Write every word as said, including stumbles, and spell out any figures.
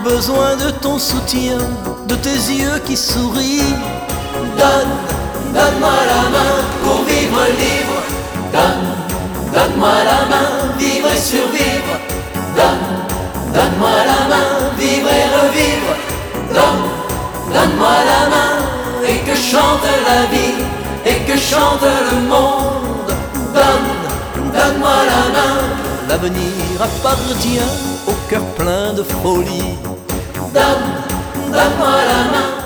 besoin de ton soutien, de tes yeux qui sourient. Donne, donne-moi la main pour vivre libre. Donne, donne-moi la main, vivre et survivre. Donne, donne-moi la main, vivre et revivre. Donne, donne-moi la main, et que chante la vie, et que chante le monde. Donne, donne-moi la main. L'avenir appartient au cœur plein de folie. Donne, donne-moi la main.